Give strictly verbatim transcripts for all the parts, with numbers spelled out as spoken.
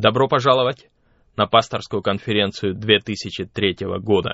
Добро пожаловать на пасторскую конференцию две тысячи третьего года.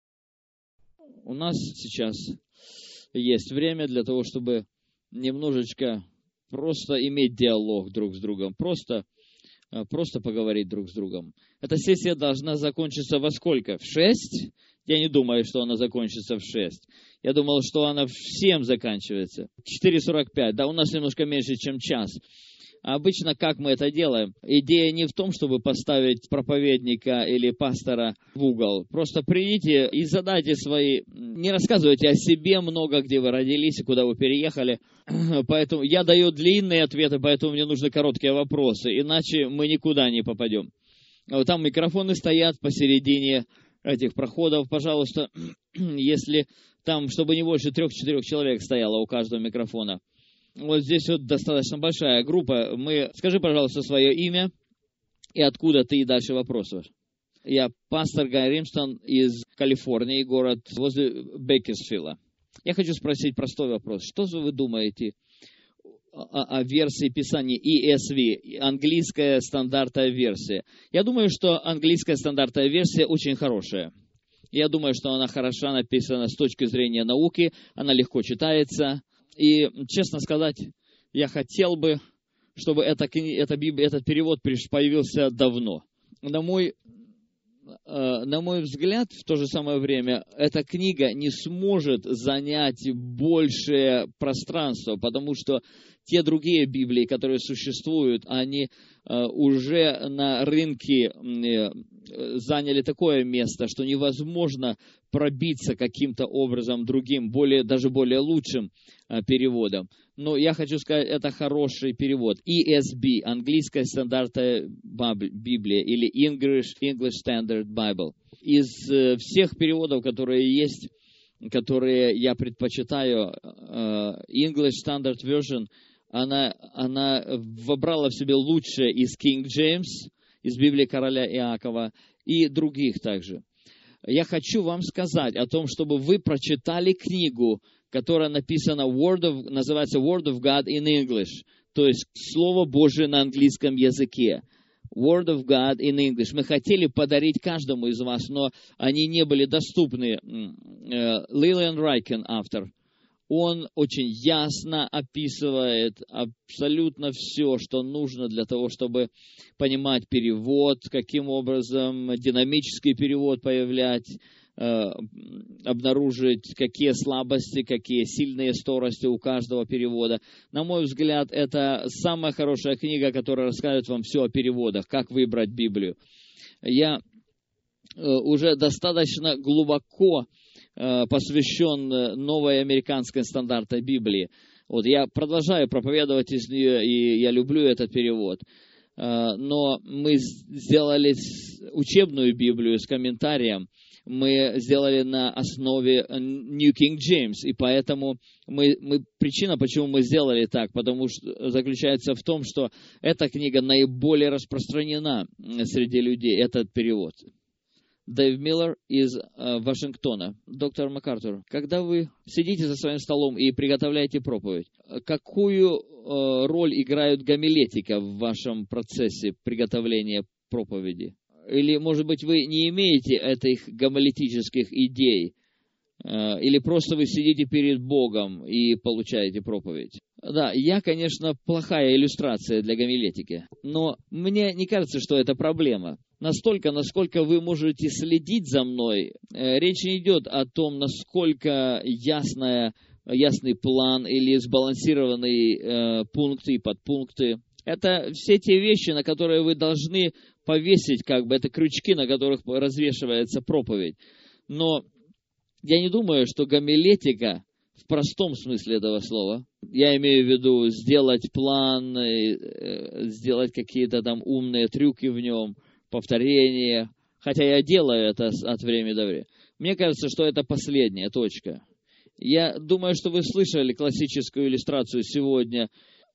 У нас сейчас есть время для того, чтобы немножечко просто иметь диалог друг с другом, просто, просто поговорить друг с другом. Эта сессия должна закончиться во сколько? В шесть? Я не думаю, что она закончится в шесть. Я думал, что она в семь заканчивается. четыре сорок пять, да, у нас немножко меньше, чем час. А обычно как мы это делаем? Идея не в том, чтобы поставить проповедника или пастора в угол. Просто придите и задайте свои... Не рассказывайте о себе много, где вы родились и куда вы переехали. Поэтому я даю длинные ответы, поэтому мне нужны короткие вопросы. Иначе мы никуда не попадем. Там микрофоны стоят посередине этих проходов. Пожалуйста, если там, чтобы не больше трех-четырех человек стояло у каждого микрофона. Вот здесь вот достаточно большая группа. Мы... Скажи, пожалуйста, свое имя и откуда ты, и дальше вопрос ваш. Я пастор Гай Римстон из Калифорнии, город возле Бейкерсфилда. Я хочу спросить простой вопрос. Что же вы думаете о, о версии Писания и эс ви, английская стандартная версия? Я думаю, что английская стандартная версия очень хорошая. Я думаю, что она хорошо написана с точки зрения науки, она легко читается. И, честно сказать, я хотел бы, чтобы эта, эта Библия, этот перевод появился давно. На мой, на мой взгляд, в то же самое время, эта книга не сможет занять большее пространство, потому что те другие Библии, которые существуют, они уже на рынке заняли такое место, что невозможно пробиться каким-то образом другим, более, даже более лучшим переводом. Но я хочу сказать, это хороший перевод. и эс би, английская стандартная Библия, или English, English Standard Bible. Из всех переводов, которые есть, которые я предпочитаю, English Standard Version, она, она вобрала в себе лучшее из King James, из Библии короля Иакова и других также. Я хочу вам сказать о том, чтобы вы прочитали книгу, которая написана, Word of, называется Word of God in English, то есть Слово Божие на английском языке. Word of God in English. Мы хотели подарить каждому из вас, но они не были доступны. Лилиан Райкен, автор, он очень ясно описывает абсолютно все, что нужно для того, чтобы понимать перевод, каким образом динамический перевод появлять, э, обнаружить, какие слабости, какие сильные стороны у каждого перевода. На мой взгляд, это самая хорошая книга, которая расскажет вам все о переводах, как выбрать Библию. Я э, уже достаточно глубоко посвящен новой американской стандартной Библии. Вот, я продолжаю проповедовать из нее, и я люблю этот перевод. Но мы сделали учебную Библию с комментарием, мы сделали на основе New King James, и поэтому мы, мы, причина, почему мы сделали так, потому что заключается в том, что эта книга наиболее распространена среди людей, этот перевод. Дэйв Миллер из э, Вашингтона. Доктор МакАртур, когда вы сидите за своим столом и приготовляете проповедь, какую э, роль играют гомилетика в вашем процессе приготовления проповеди? Или, может быть, вы не имеете этих гомилетических идей? Э, или просто вы сидите перед Богом и получаете проповедь? Да, я, конечно, плохая иллюстрация для гомилетики, но мне не кажется, что это проблема. Настолько, насколько вы можете следить за мной, э, речь не идет о том, насколько ясная, ясный план или сбалансированные э, пункты и подпункты. Это все те вещи, на которые вы должны повесить, как бы, это крючки, на которых развешивается проповедь. Но я не думаю, что гомилетика в простом смысле этого слова, я имею в виду сделать план, э, сделать какие-то там умные трюки в нем, повторение, хотя я делаю это от времени до времени. Мне кажется, что это последняя точка. Я думаю, что вы слышали классическую иллюстрацию сегодня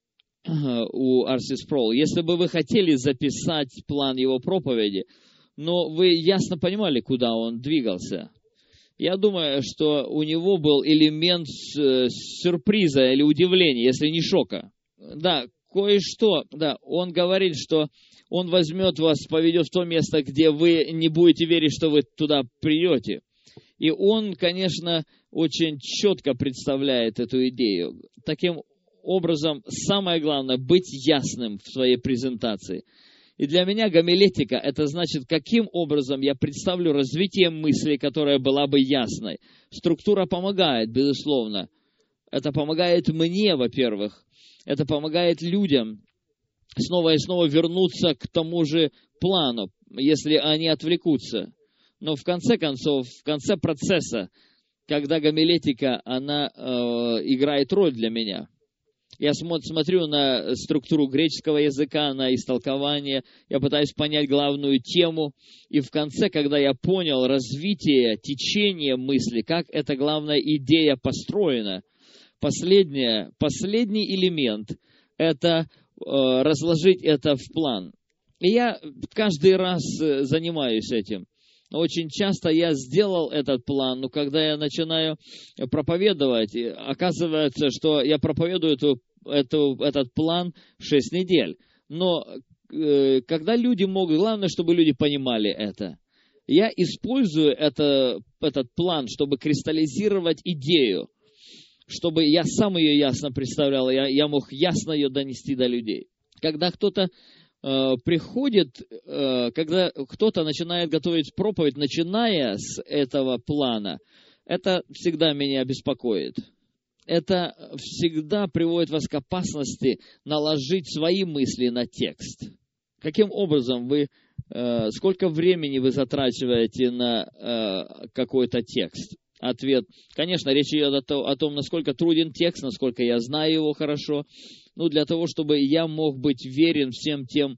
у Ар Си Спроул. Если бы вы хотели записать план его проповеди, но вы ясно понимали, куда он двигался, я думаю, что у него был элемент сюрприза или удивления, если не шока. Да, кое-что, да, он говорит, что он возьмет вас, поведет в то место, где вы не будете верить, что вы туда придете. И он, конечно, очень четко представляет эту идею. Таким образом, самое главное, быть ясным в своей презентации. И для меня гомилетика – это значит, каким образом я представлю развитие мысли, которая была бы ясной. Структура помогает, безусловно. Это помогает мне, во-первых. Это помогает людям снова и снова вернуться к тому же плану, если они отвлекутся. Но в конце концов, в конце процесса, когда гомилетика, она э, играет роль для меня. Я смотрю на структуру греческого языка, на истолкование, я пытаюсь понять главную тему, и в конце, когда я понял развитие, течение мысли, как эта главная идея построена, последняя, последний элемент – это э, разложить это в план. И я каждый раз занимаюсь этим. Очень часто я сделал этот план, но когда я начинаю проповедовать, оказывается, что я проповедую эту, эту, этот план шесть недель. Но э, когда люди могут, главное, чтобы люди понимали это. Я использую это, этот план, чтобы кристаллизировать идею, чтобы я сам ее ясно представлял, я, я мог ясно ее донести до людей. Когда кто-то приходит, когда кто-то начинает готовить проповедь, начиная с этого плана, это всегда меня беспокоит. Это всегда приводит вас к опасности наложить свои мысли на текст. Каким образом вы, сколько времени вы затрачиваете на какой-то текст? Ответ. Конечно, речь идет о том, насколько труден текст, насколько я знаю его хорошо. Ну, для того, чтобы я мог быть верен всем тем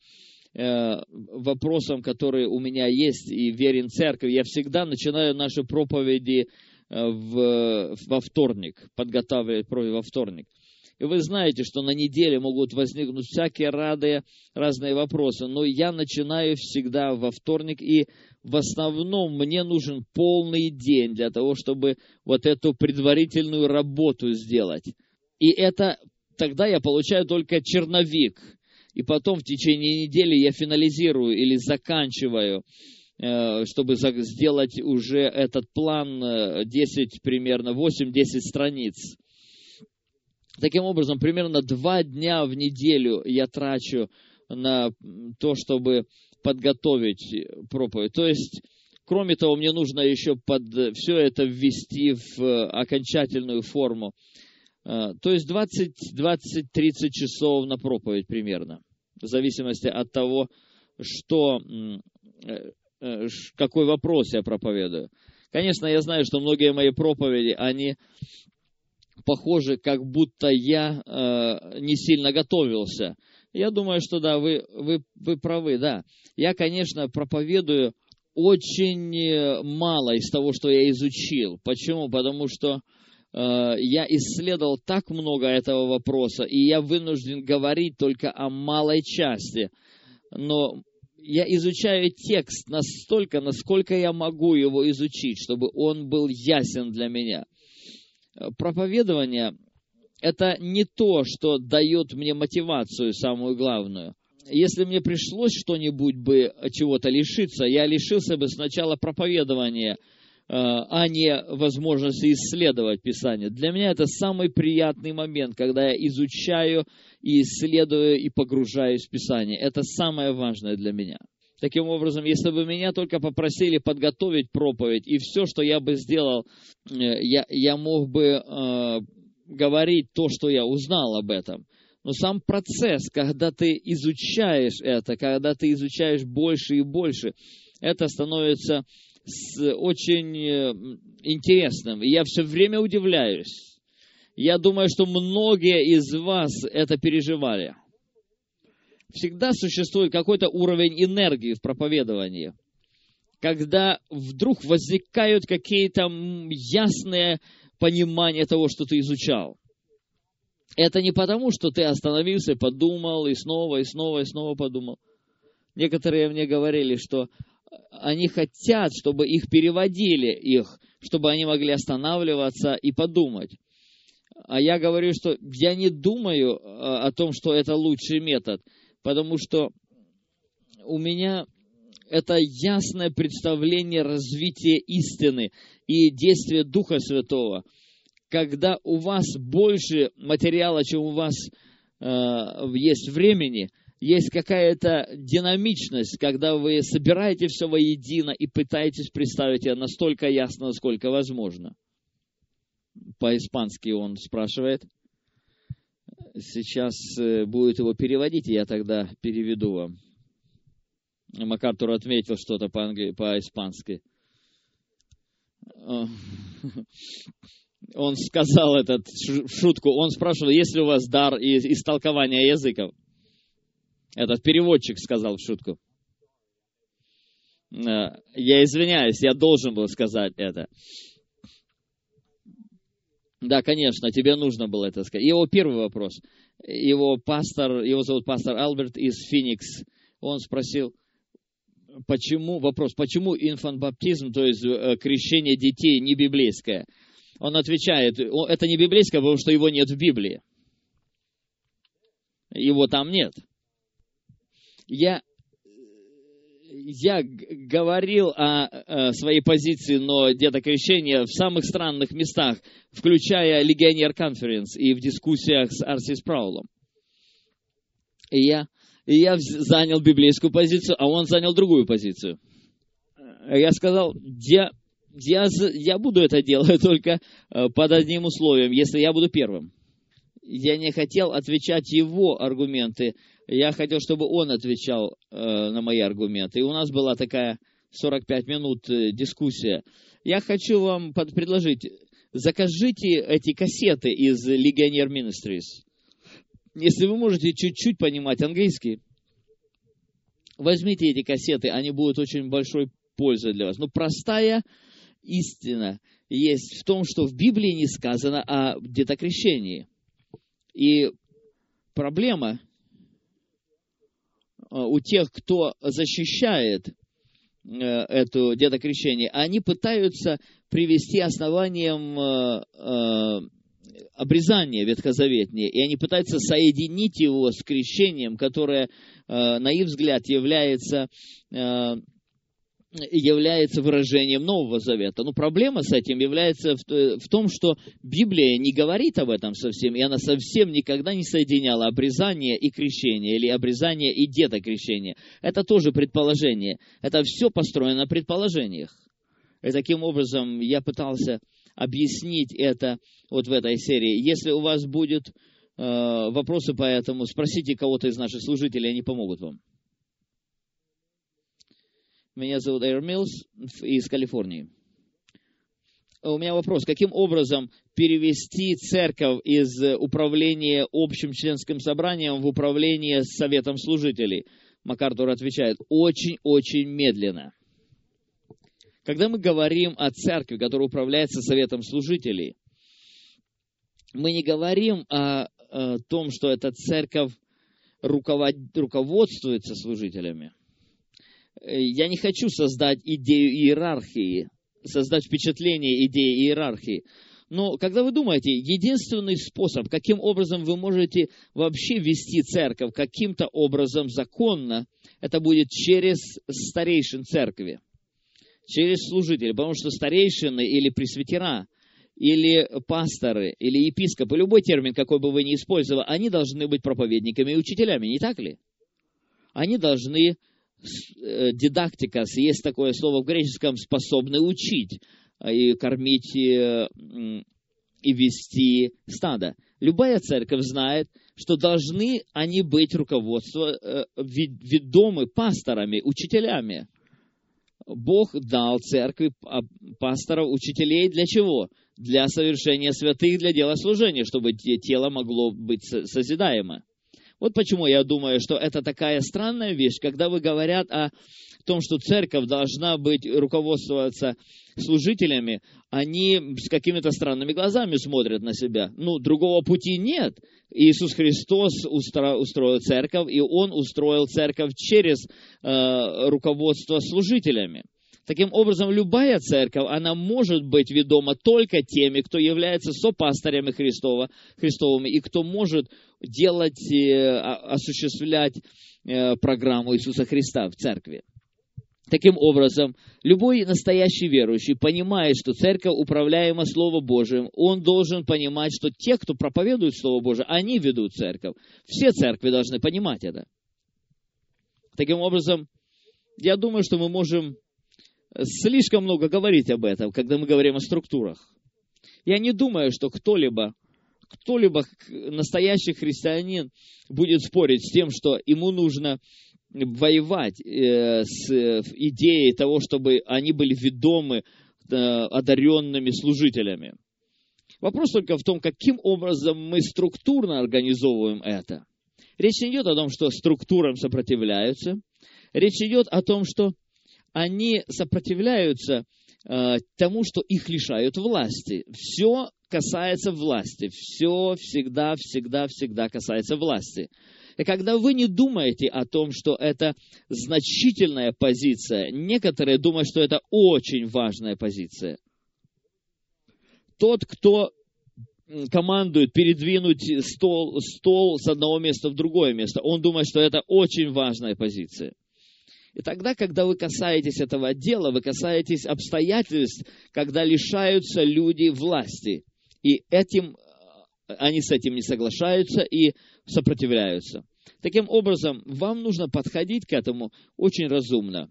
э, вопросам, которые у меня есть, и верен церкви. Я всегда начинаю наши проповеди э, в, во вторник, подготавливать проповедь во вторник. И вы знаете, что на неделе могут возникнуть всякие разные, разные вопросы, но я начинаю всегда во вторник, и в основном мне нужен полный день для того, чтобы вот эту предварительную работу сделать. И это тогда я получаю только черновик, и потом в течение недели я финализирую или заканчиваю, чтобы сделать уже этот план десять, примерно восемь-десять страниц. Таким образом, примерно два дня в неделю я трачу на то, чтобы подготовить проповедь. То есть, кроме того, мне нужно еще под все это ввести в окончательную форму. То есть двадцать-тридцать часов на проповедь примерно, в зависимости от того, что, какой вопрос я проповедую. Конечно, я знаю, что многие мои проповеди, они похожи, как будто я не сильно готовился. Я думаю, что да, вы, вы, вы правы, да. Я, конечно, проповедую очень мало из того, что я изучил. Почему? Потому что я исследовал так много этого вопроса, и я вынужден говорить только о малой части. Но я изучаю текст настолько, насколько я могу его изучить, чтобы он был ясен для меня. Проповедование – это не то, что дает мне мотивацию, самую главную. Если мне пришлось что-нибудь бы, чего-то лишиться, я лишился бы сначала проповедования, а не возможности исследовать Писание. Для меня это самый приятный момент, когда я изучаю и исследую и погружаюсь в Писание. Это самое важное для меня. Таким образом, если бы меня только попросили подготовить проповедь, и все, что я бы сделал, я, я мог бы э, говорить то, что я узнал об этом. Но сам процесс, когда ты изучаешь это, когда ты изучаешь больше и больше, это становится с, очень интересным. И я все время удивляюсь. Я думаю, что многие из вас это переживали. Всегда существует какой-то уровень энергии в проповедовании, когда вдруг возникают какие-то ясные понимания того, что ты изучал. Это не потому, что ты остановился, подумал, и снова, и снова, и снова подумал. Некоторые мне говорили, что они хотят, чтобы их переводили, их, чтобы они могли останавливаться и подумать. А я говорю, что я не думаю о том, что это лучший метод, потому что у меня это ясное представление развития истины и действия Духа Святого. Когда у вас больше материала, чем у вас э, есть времени, есть какая-то динамичность, когда вы собираете все воедино и пытаетесь представить это настолько ясно, насколько возможно. По-испански он спрашивает. Сейчас будет его переводить, и я тогда переведу вам. МакАртур отметил что-то по-англи... по-испански. Он сказал этот в шутку. Он спрашивал, есть ли у вас дар из, из толкования языков. Этот переводчик сказал в шутку. Я извиняюсь, я должен был сказать это. Да, конечно, тебе нужно было это сказать. Его первый вопрос. Его пастор, его зовут пастор Альберт из Феникс. Он спросил, почему, вопрос, почему инфантбаптизм, то есть крещение детей, не библейское? Он отвечает, это не библейское, потому что его нет в Библии. Его там нет. Я, я говорил о, о своей позиции, но детокрещение в самых странных местах, включая Legionnaire Conference и в дискуссиях с Арси Спраулом. И я, и я занял библейскую позицию, а он занял другую позицию. Я сказал, я, я, я буду это делать только под одним условием, если я буду первым. Я не хотел отвечать его аргументы, я хотел, чтобы он отвечал э, на мои аргументы. И у нас была такая сорок пять минут э, дискуссия. Я хочу вам под- предложить, закажите эти кассеты из Legionnaire Ministries. Если вы можете чуть-чуть понимать английский, возьмите эти кассеты, они будут очень большой пользой для вас. Но простая истина есть в том, что в Библии не сказано о детокрещении. И проблема у тех, кто защищает это детокрещение, они пытаются привести основанием обрезания ветхозаветнее, и они пытаются соединить его с крещением, которое, на их взгляд, является, является выражением Нового Завета. Но проблема с этим является в, в том, что Библия не говорит об этом совсем, и она совсем никогда не соединяла обрезание и крещение, или обрезание и детокрещение. Это тоже предположение. Это все построено на предположениях. И таким образом я пытался объяснить это вот в этой серии. Если у вас будут э, вопросы по этому, спросите кого-то из наших служителей, они помогут вам. Меня зовут Эйр Милс из Калифорнии. У меня вопрос. Каким образом перевести церковь из управления общим членским собранием в управление советом служителей? МакАртур отвечает, очень-очень медленно. Когда мы говорим о церкви, которая управляется советом служителей, мы не говорим о, о том, что эта церковь руковод... руководствуется служителями. Я не хочу создать идею иерархии, создать впечатление идеи иерархии. Но когда вы думаете, единственный способ, каким образом вы можете вообще вести церковь каким-то образом законно, это будет через старейшин церкви, через служителей. Потому что старейшины или пресвитера, или пасторы, или епископы, любой термин, какой бы вы ни использовали, они должны быть проповедниками и учителями, не так ли? Они должны... Дидактикас, есть такое слово в греческом, способны учить и кормить и вести стадо. Любая церковь знает, что должны они быть руководство, ведомы пасторами, учителями. Бог дал церкви пасторов, учителей для чего? Для совершения святых, для дела служения, чтобы тело могло быть созидаемо. Вот почему я думаю, что это такая странная вещь, когда вы говорят о том, что церковь должна быть, руководствоваться служителями, они с какими-то странными глазами смотрят на себя. Ну, другого пути нет. Иисус Христос устро, устроил церковь, и Он устроил церковь через э, руководство служителями. Таким образом, любая церковь, она может быть ведома только теми, кто является сопастырями Христова, Христовыми, и кто может делать, осуществлять программу Иисуса Христа в церкви. Таким образом, любой настоящий верующий понимает, что церковь управляема Словом Божиим. Он должен понимать, что те, кто проповедует Слово Божие, они ведут церковь. Все церкви должны понимать это. Таким образом, я думаю, что мы можем слишком много говорить об этом, когда мы говорим о структурах. Я не думаю, что кто-либо, кто-либо, настоящий христианин, будет спорить с тем, что ему нужно воевать э, с идеей того, чтобы они были ведомы э, одаренными служителями. Вопрос только в том, каким образом мы структурно организовываем это. Речь не идет о том, что структурам сопротивляются. Речь идет о том, что они сопротивляются э, тому, что их лишают власти. Все касается власти. Все всегда, всегда, всегда касается власти. И когда вы не думаете о том, что это значительная позиция, некоторые думают, что это очень важная позиция. Тот, кто командует передвинуть стол, стол с одного места в другое место, он думает, что это очень важная позиция. И тогда, когда вы касаетесь этого дела, вы касаетесь обстоятельств, когда лишаются люди власти. И этим, они с этим не соглашаются и сопротивляются. Таким образом, вам нужно подходить к этому очень разумно.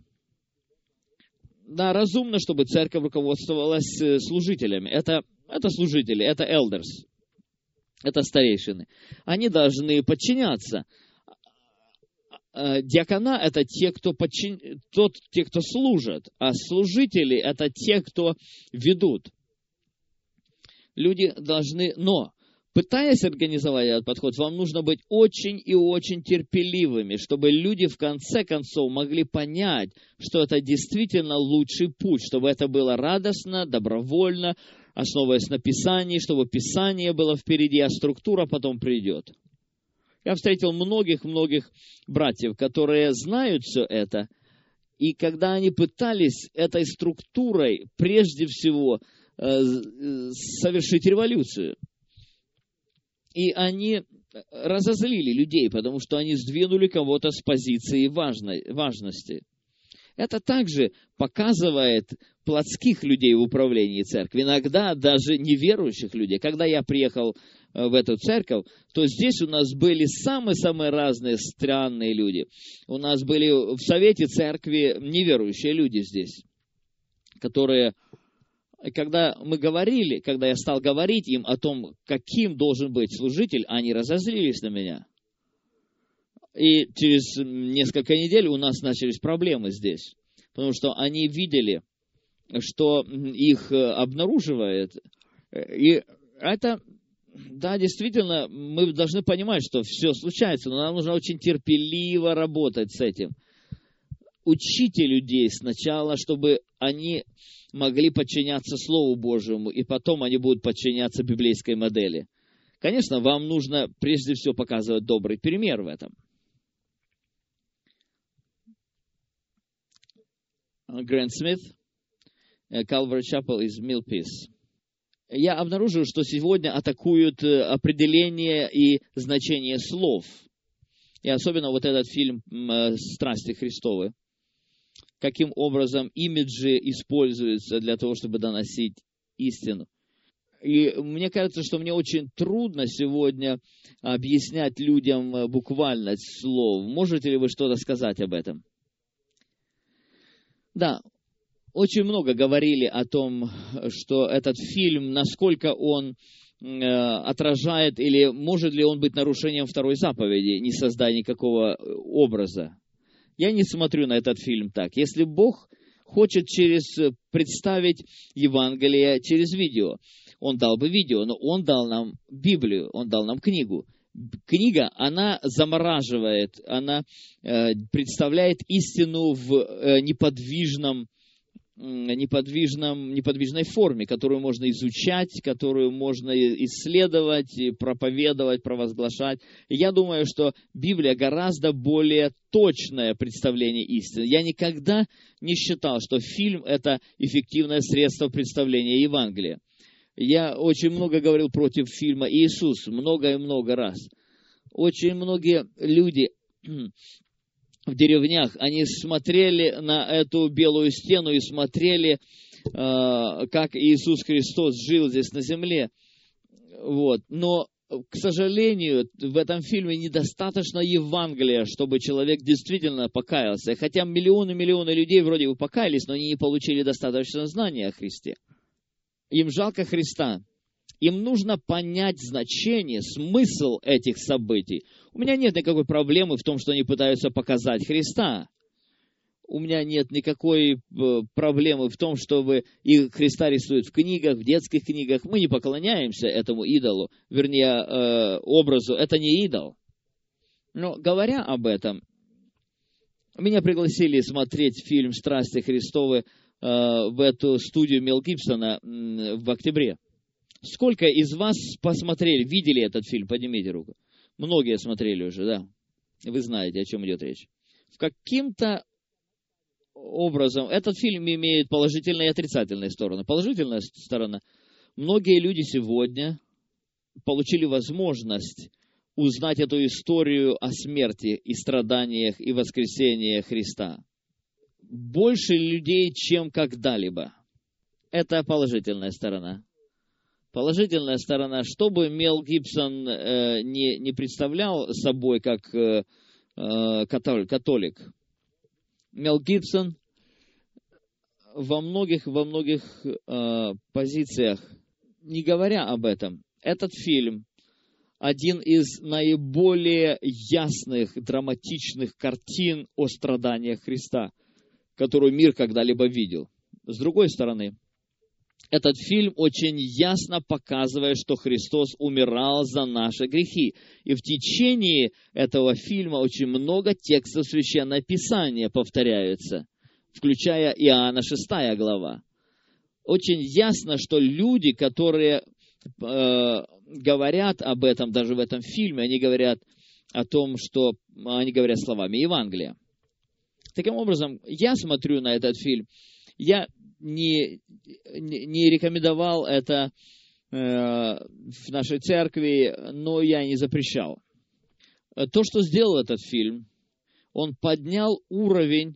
Да, разумно, чтобы церковь руководствовалась служителями. Это, это служители, это elders, это старейшины. Они должны подчиняться. Диакона – это те, кто, подчин... Тот, те, кто служат, а служители – это те, кто ведут. Люди должны... Но, пытаясь организовать этот подход, вам нужно быть очень и очень терпеливыми, чтобы люди в конце концов могли понять, что это действительно лучший путь, чтобы это было радостно, добровольно, основываясь на Писании, чтобы Писание было впереди, а структура потом придет. Я встретил многих-многих братьев, которые знают все это, и когда они пытались этой структурой прежде всего э, совершить революцию, и они разозлили людей, потому что они сдвинули кого-то с позиции важной, важности. Это также показывает плотских людей в управлении церковью, иногда даже неверующих людей. Когда я приехал в эту церковь, то здесь у нас были самые-самые разные странные люди. У нас были в совете церкви неверующие люди здесь, которые, когда мы говорили, когда я стал говорить им о том, каким должен быть служитель, они разозлились на меня. И через несколько недель у нас начались проблемы здесь, потому что они видели, что их обнаруживает. И это, да, действительно, мы должны понимать, что все случается, но нам нужно очень терпеливо работать с этим. Учите людей сначала, чтобы они могли подчиняться Слову Божьему, и потом они будут подчиняться библейской модели. Конечно, вам нужно прежде всего показывать добрый пример в этом. Грант Смит, Calvary Chapel из Milpitas. Я обнаружил, что сегодня атакуют определение и значение слов. И особенно вот этот фильм «Страсти Христовы». Каким образом имиджи используются для того, чтобы доносить истину. И мне кажется, что мне очень трудно сегодня объяснять людям буквальность слов. Можете ли вы что-то сказать об этом? Да, очень много говорили о том, что этот фильм, насколько он э, отражает, или может ли он быть нарушением второй заповеди, не создая никакого образа. Я не смотрю на этот фильм так. Если Бог хочет через, представить Евангелие через видео, Он дал бы видео, но Он дал нам Библию, Он дал нам книгу. Книга, она замораживает, она э, представляет истину в э, неподвижном неподвижном, неподвижной форме, которую можно изучать, которую можно исследовать, проповедовать, провозглашать. И я думаю, что Библия гораздо более точное представление истины. Я никогда не считал, что фильм – это эффективное средство представления Евангелия. Я очень много говорил против фильма «Иисус», много и много раз. Очень многие люди в деревнях, они смотрели на эту белую стену и смотрели, как Иисус Христос жил здесь на земле. Вот. Но, к сожалению, в этом фильме недостаточно Евангелия, чтобы человек действительно покаялся. Хотя миллионы-миллионы людей вроде бы покаялись, но они не получили достаточно знания о Христе. Им жалко Христа. Им нужно понять значение, смысл этих событий. У меня нет никакой проблемы в том, что они пытаются показать Христа. У меня нет никакой проблемы в том, чтобы и Христа рисуют в книгах, в детских книгах. Мы не поклоняемся этому идолу, вернее, образу. Это не идол. Но говоря об этом, меня пригласили смотреть фильм «Страсти Христовы» в эту студию Мел Гибсона в октябре. Сколько из вас посмотрели, видели этот фильм? Поднимите руку. Многие смотрели уже, да. Вы знаете, о чем идет речь. В каким-то образом этот фильм имеет положительные и отрицательные стороны. Положительная сторона. Многие люди сегодня получили возможность узнать эту историю о смерти и страданиях и воскресении Христа. Больше людей, чем когда-либо. Это положительная сторона. Положительная сторона, что бы Мел Гибсон э, не, не представлял собой как э, католик, Мел Гибсон во многих, во многих э, позициях, не говоря об этом, этот фильм один из наиболее ясных, драматичных картин о страданиях Христа, которую мир когда-либо видел. С другой стороны, этот фильм очень ясно показывает, что Христос умирал за наши грехи. И в течение этого фильма очень много текстов Священного Писания повторяются, включая Иоанна шестая глава. Очень ясно, что люди, которые э, говорят об этом, даже в этом фильме, они говорят о том, что они говорят словами Евангелия. Таким образом, я смотрю на этот фильм, я не, не, не рекомендовал это э, в нашей церкви, но я не запрещал. То, что сделал этот фильм, он поднял уровень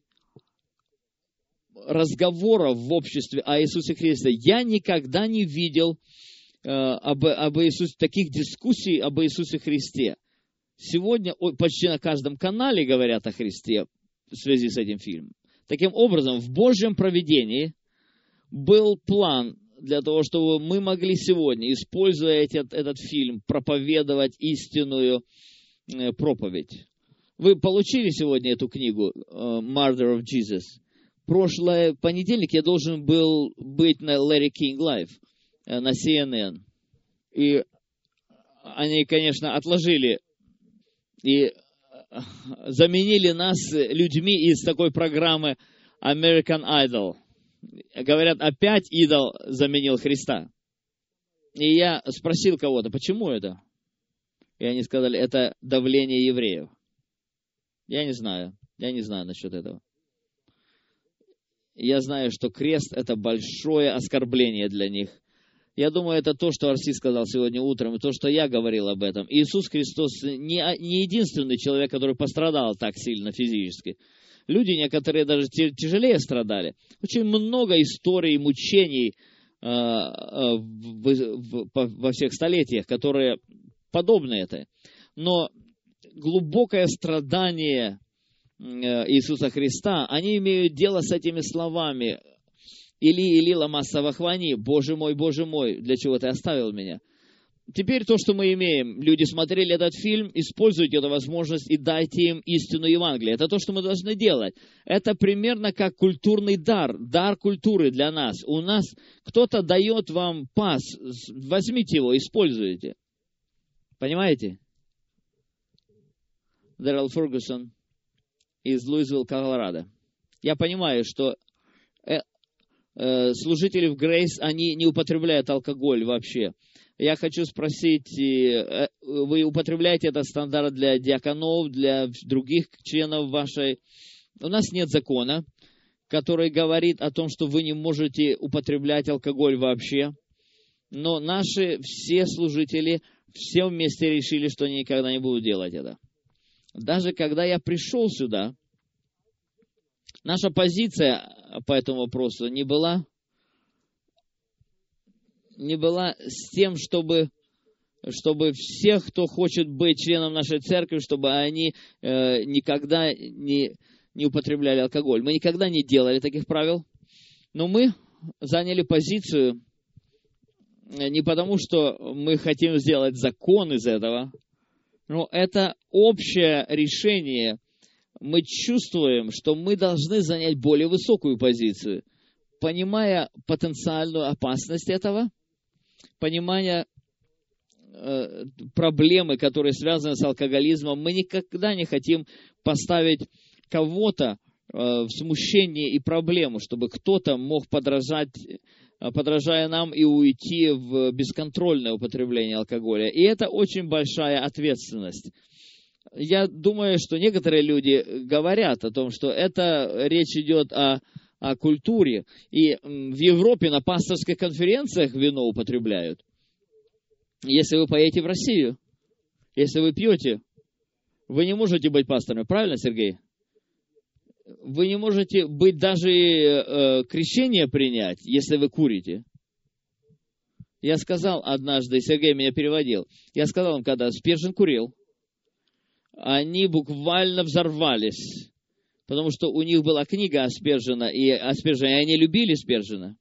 разговоров в обществе о Иисусе Христе. Я никогда не видел э, об, об Иисусе, таких дискуссий об Иисусе Христе. Сегодня почти на каждом канале говорят о Христе в связи с этим фильмом. Таким образом, в Божьем провидении был план для того, чтобы мы могли сегодня, используя этот, этот фильм, проповедовать истинную э, проповедь. Вы получили сегодня эту книгу «Murder of Jesus»? Прошлый понедельник я должен был быть на Larry King Live, э, на си эн эн. И они, конечно, отложили и заменили нас людьми из такой программы American Idol. Говорят, опять идол заменил Христа. И я спросил кого-то, почему это? И они сказали, это давление евреев. Я не знаю. Я не знаю насчет этого. Я знаю, что крест – это большое оскорбление для них. Я думаю, это то, что Арси сказал сегодня утром, и то, что я говорил об этом. Иисус Христос не, не единственный человек, который пострадал так сильно физически. Люди некоторые даже тяжелее страдали. Очень много историй мучений э, э, в, в, во всех столетиях, которые подобны этой. Но глубокое страдание э, Иисуса Христа, они имеют дело с этими словами. Или, или лама савахвани, Боже мой, Боже мой, для чего ты оставил меня? Теперь то, что мы имеем, люди смотрели этот фильм, используйте эту возможность и дайте им истину Евангелия. Это то, что мы должны делать. Это примерно как культурный дар, дар культуры для нас. У нас кто-то дает вам пас, возьмите его, используйте. Понимаете? Дэрил Фергюсон из Луисвилл, Колорадо. Я понимаю, что э, служители в Грейс, они не употребляют алкоголь вообще. Я хочу спросить, э, вы употребляете этот стандарт для диаконов, для других членов вашей? У нас нет закона, который говорит о том, что вы не можете употреблять алкоголь вообще. Но наши все служители все вместе решили, что они никогда не будут делать это. Даже когда я пришел сюда, наша позиция по этому вопросу не была, не была с тем, чтобы, чтобы всех, кто хочет быть членом нашей церкви, чтобы они э, никогда не, не употребляли алкоголь. Мы никогда не делали таких правил, но мы заняли позицию не потому, что мы хотим сделать закон из этого, но это общее решение. Мы чувствуем, что мы должны занять более высокую позицию, понимая потенциальную опасность этого, понимая э, проблемы, которые связаны с алкоголизмом. Мы никогда не хотим поставить кого-то э, в смущение и проблему, чтобы кто-то мог подражать, подражая нам, и уйти в бесконтрольное употребление алкоголя. И это очень большая ответственность. Я думаю, что некоторые люди говорят о том, что это речь идет о, о культуре. И в Европе на пасторских конференциях вино употребляют. Если вы поедете в Россию, если вы пьете, вы не можете быть пастором. Правильно, Сергей? Вы не можете быть даже э, крещение принять, если вы курите. Я сказал однажды, Сергей меня переводил, я сказал им, когда Спержин курил, они буквально взорвались, потому что у них была книга о Спержина, и о Спержине, и они любили Спержина.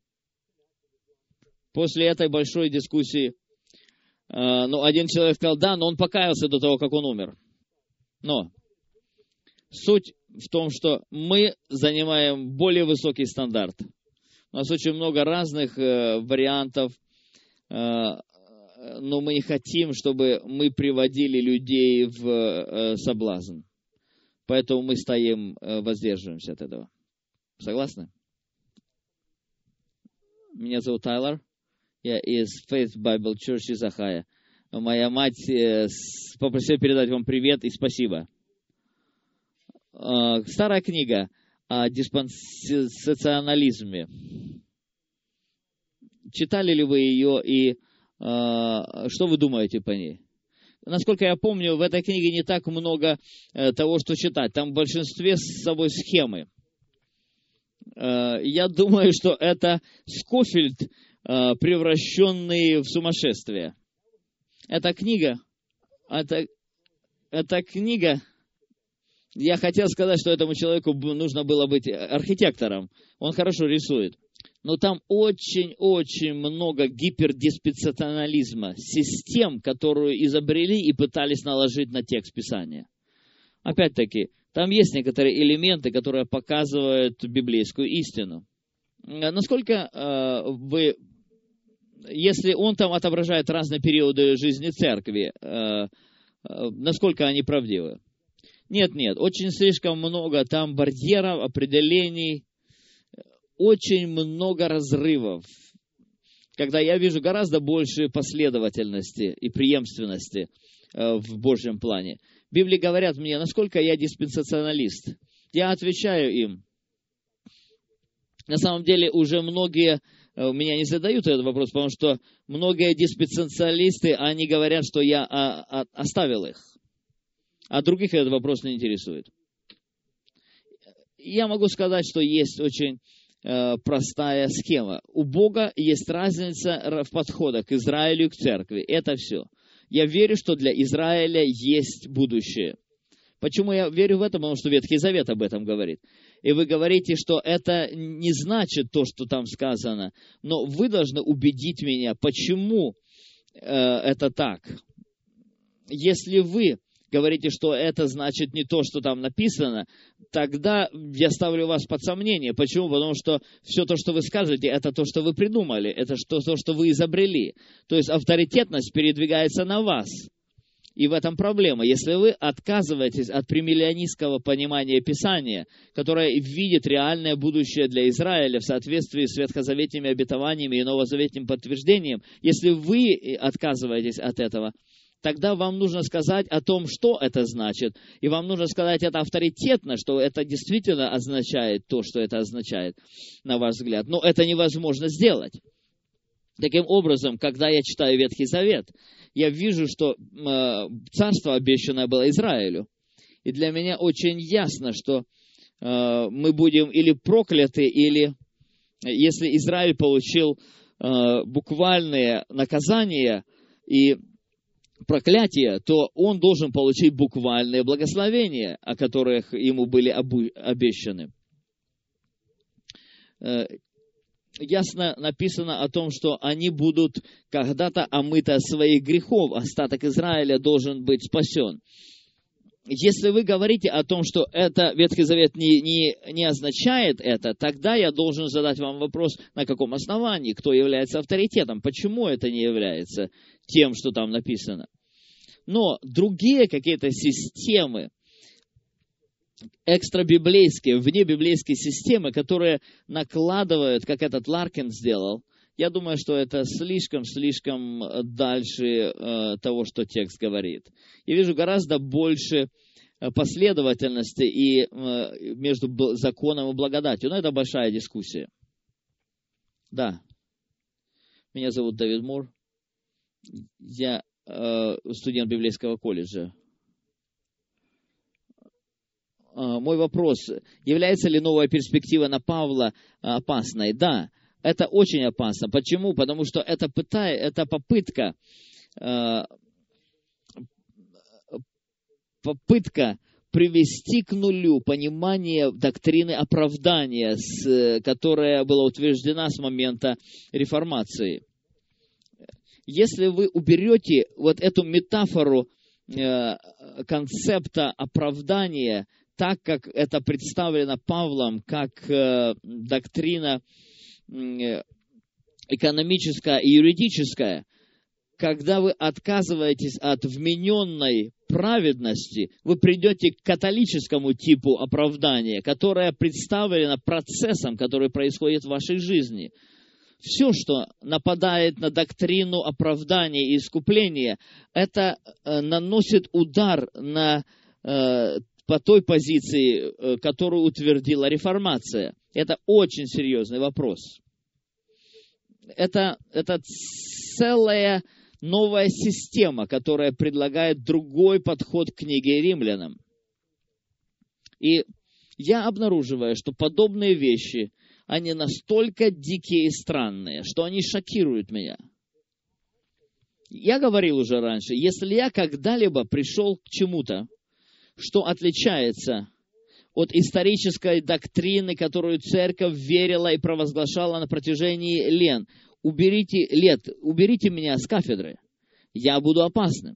После этой большой дискуссии, э, ну, один человек сказал, да, но он покаялся до того, как он умер. Но суть в том, что мы занимаем более высокий стандарт. У нас очень много разных э, вариантов, э, но мы не хотим, чтобы мы приводили людей в э, соблазн. Поэтому мы стоим, э, воздерживаемся от этого. Согласны? Меня зовут Тайлер. Я из Faith Bible Church из Ohio. Моя мать э, попросила передать вам привет и спасибо. Старая книга о диспенсационализме. Читали ли вы ее и э, что вы думаете по ней? Насколько я помню, в этой книге не так много э, того, что читать. Там в большинстве с собой схемы. Э, я думаю, что это Скофильд, э, превращенный в сумасшествие. Эта книга, это, эта книга... Я хотел сказать, что этому человеку нужно было быть архитектором. Он хорошо рисует. Но там очень-очень много гипердиспенсационализма, систем, которую изобрели и пытались наложить на текст Писания. Опять-таки, там есть некоторые элементы, которые показывают библейскую истину. Насколько э, вы... Если он там отображает разные периоды жизни церкви, э, э, насколько они правдивы? Нет, нет, очень слишком много там барьеров, определений, очень много разрывов. Когда я вижу гораздо больше последовательности и преемственности э, в Божьем плане. В Библии говорят мне, насколько я диспенсационалист. Я отвечаю им. На самом деле уже многие э, меня не задают этот вопрос, потому что многие диспенсационалисты, они говорят, что я а, а, оставил их. А других этот вопрос не интересует. Я могу сказать, что есть очень э, простая схема. У Бога есть разница в подходах к Израилю и к церкви. Это все. Я верю, что для Израиля есть будущее. Почему я верю в это? Потому что Ветхий Завет об этом говорит. И вы говорите, что это не значит то, что там сказано. Но вы должны убедить меня, почему э, это так. Если вы говорите, что это значит не то, что там написано, тогда я ставлю вас под сомнение. Почему? Потому что все то, что вы скажете, это то, что вы придумали, это то, то, что вы изобрели. То есть авторитетность передвигается на вас. И в этом проблема. Если вы отказываетесь от премиллионистского понимания Писания, которое видит реальное будущее для Израиля в соответствии с ветхозаветными обетованиями и новозаветным подтверждением, если вы отказываетесь от этого, тогда вам нужно сказать о том, что это значит. И вам нужно сказать это авторитетно, что это действительно означает то, что это означает, на ваш взгляд. Но это невозможно сделать. Таким образом, когда я читаю Ветхий Завет, я вижу, что э, царство обещанное было Израилю. И для меня очень ясно, что э, мы будем или прокляты, или если Израиль получил э, буквальные наказания и проклятия, то он должен получить буквальные благословения, о которых ему были обу- обещаны. Э, Ясно написано о том, что они будут когда-то омыты от своих грехов. Остаток Израиля должен быть спасен. Если вы говорите о том, что это Ветхий Завет не, не, не означает это, тогда я должен задать вам вопрос, на каком основании, кто является авторитетом, почему это не является тем, что там написано. Но другие какие-то системы, экстрабиблейские, внебиблейские системы, которые накладывают, как этот Ларкин сделал, я думаю, что это слишком-слишком дальше э, того, что текст говорит. Я вижу гораздо больше последовательности и э, между законом и благодатью. Но это большая дискуссия. Да. Меня зовут Давид Мур. Я э, студент библейского колледжа. Мой вопрос, является ли новая перспектива на Павла опасной? Да, это очень опасно. Почему? Потому что это, пытай, это попытка, попытка привести к нулю понимание доктрины оправдания, которая была утверждена с момента реформации. Если вы уберете вот эту метафору концепта оправдания, так как это представлено Павлом как э, доктрина э, экономическая и юридическая, когда вы отказываетесь от вмененной праведности, вы придете к католическому типу оправдания, которое представлено процессом, который происходит в вашей жизни. Все, что нападает на доктрину оправдания и искупления, это э, наносит удар на э, по той позиции, которую утвердила реформация. Это очень серьезный вопрос. Это, это целая новая система, которая предлагает другой подход к книге Римлянам. И я обнаруживаю, что подобные вещи, они настолько дикие и странные, что они шокируют меня. Я говорил уже раньше, если я когда-либо пришел к чему-то, что отличается от исторической доктрины, которую церковь верила и провозглашала на протяжении лет. Уберите, лет, уберите меня с кафедры, я буду опасным.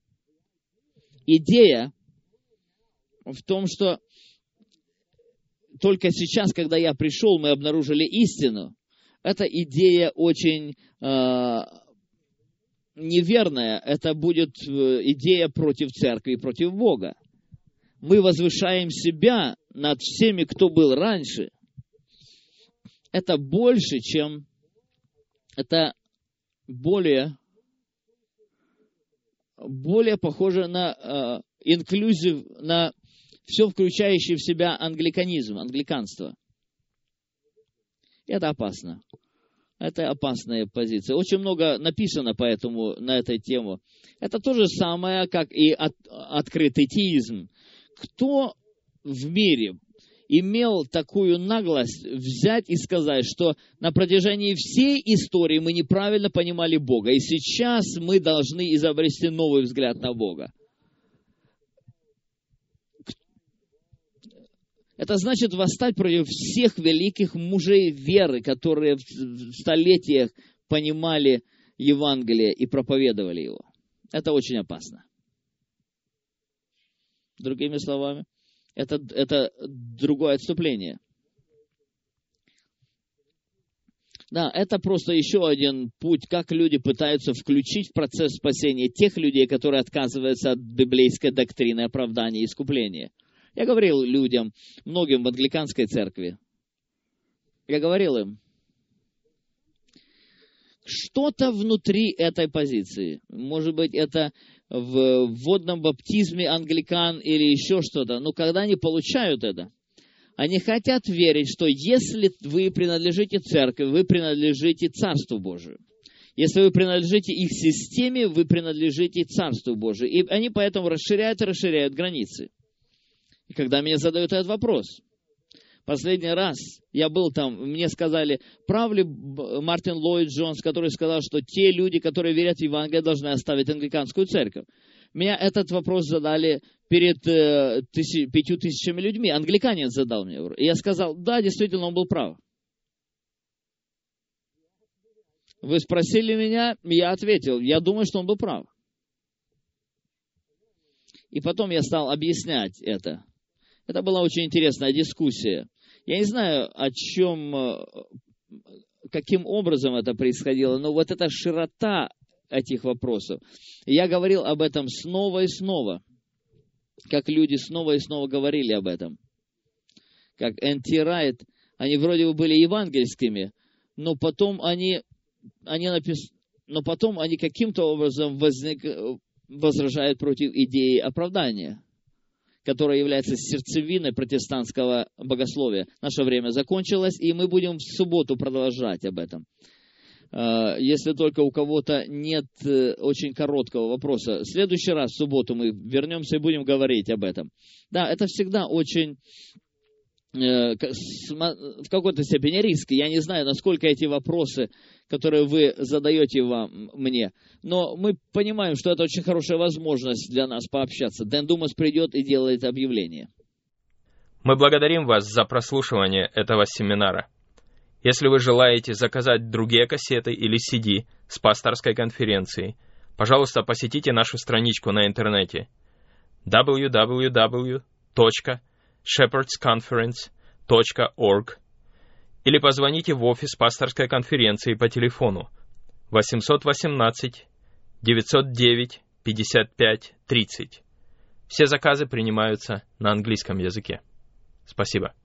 Идея в том, что только сейчас, когда я пришел, мы обнаружили истину, эта идея очень э, неверная, это будет идея против церкви и против Бога. Мы возвышаем себя над всеми, кто был раньше. Это больше, чем... Это более... Более похоже на инклюзив, uh, на все включающее в себя англиканизм, англиканство. Это опасно. Это опасная позиция. Очень много написано поэтому на эту тему. Это то же самое, как и от, открытый теизм. Кто в мире имел такую наглость взять и сказать, что на протяжении всей истории мы неправильно понимали Бога, и сейчас мы должны изобрести новый взгляд на Бога? Это значит восстать против всех великих мужей веры, которые в столетиях понимали Евангелие и проповедовали его. Это очень опасно. Другими словами, это, это другое отступление. Да, это просто еще один путь, как люди пытаются включить в процесс спасения тех людей, которые отказываются от библейской доктрины оправдания и искупления. Я говорил людям, многим в англиканской церкви, я говорил им, что-то внутри этой позиции, может быть, это в водном баптизме англикан или еще что-то, но когда они получают это, они хотят верить, что если вы принадлежите церкви, вы принадлежите Царству Божию. Если вы принадлежите их системе, вы принадлежите Царству Божию. И они поэтому расширяют и расширяют границы. И когда мне задают этот вопрос, последний раз я был там, мне сказали, прав ли Мартин Ллойд Джонс, который сказал, что те люди, которые верят в Евангелие, должны оставить англиканскую церковь. Меня этот вопрос задали перед э, тысяч, пятью тысячами людьми. Англиканец задал мне. И я сказал, да, действительно, он был прав. Вы спросили меня, я ответил, я думаю, что он был прав. И потом я стал объяснять это. Это была очень интересная дискуссия. Я не знаю, о чем, каким образом это происходило, но вот эта широта этих вопросов. Я говорил об этом снова и снова, как люди снова и снова говорили об этом. Как Эн Ти Райт, они вроде бы были евангельскими, но потом они, они, напис... но потом они каким-то образом возник... возражают против идеи оправдания, которая является сердцевиной протестантского богословия. Наше время закончилось, и мы будем в субботу продолжать об этом. Если только у кого-то нет очень короткого вопроса. В следующий раз, в субботу, мы вернемся и будем говорить об этом. Да, это всегда очень, в какой-то степени риск. Я не знаю, насколько эти вопросы, которые вы задаете вам, мне. Но мы понимаем, что это очень хорошая возможность для нас пообщаться. Дэн Думас придет и делает объявление. Мы благодарим вас за прослушивание этого семинара. Если вы желаете заказать другие кассеты или си ди с пасторской конференцией, пожалуйста, посетите нашу страничку на интернете дабл ю дабл ю дабл ю точка шепардс конференс точка орг или позвоните в офис пасторской конференции по телефону восемь один восемь девять ноль девять пятьдесят пять тридцать. Все заказы принимаются на английском языке. Спасибо.